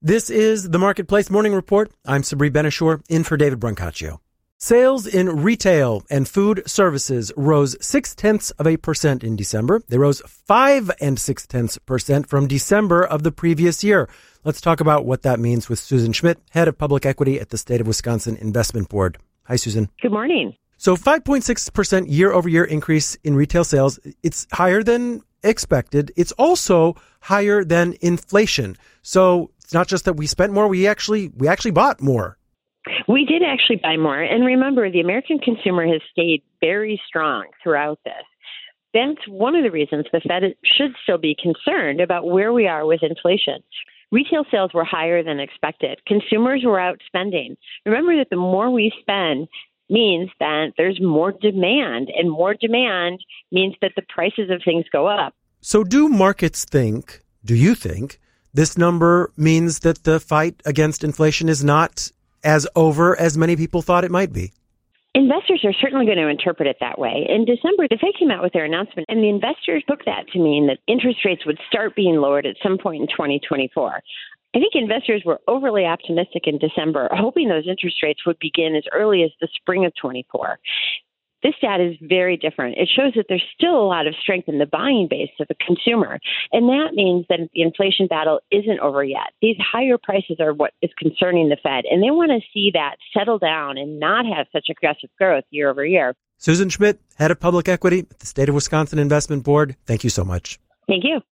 This is the Marketplace Morning Report. I'm Sabri Ben-Achour, in for David Brancaccio. Sales in retail and food services rose 0.6% in December. They rose 5.6% from December of the previous year. Let's talk about what that means with Susan Schmidt, head of public equity at the State of Wisconsin Investment Board. Hi, Susan. Good morning. So 5.6% year-over-year increase in retail sales. It's higher than expected. It's also higher than inflation. So it's not just that we spent more, we actually bought more. We did actually buy more. And remember, the American consumer has stayed very strong throughout this. That's one of the reasons the Fed should still be concerned about where we are with inflation. Retail sales were higher than expected. Consumers were out spending. Remember that the more we spend means that there's more demand, and more demand means that the prices of things go up. So do you think, this number means that the fight against inflation is not as over as many people thought it might be? Investors are certainly going to interpret it that way. In December, the Fed came out with their announcement, and the investors took that to mean that interest rates would start being lowered at some point in 2024. I think investors were overly optimistic in December, hoping those interest rates would begin as early as the spring of 24. This data is very different. It shows that there's still a lot of strength in the buying base of the consumer. And that means that the inflation battle isn't over yet. These higher prices are what is concerning the Fed. And they want to see that settle down and not have such aggressive growth year over year. Susan Schmidt, head of public equity at the State of Wisconsin Investment Board. Thank you so much. Thank you.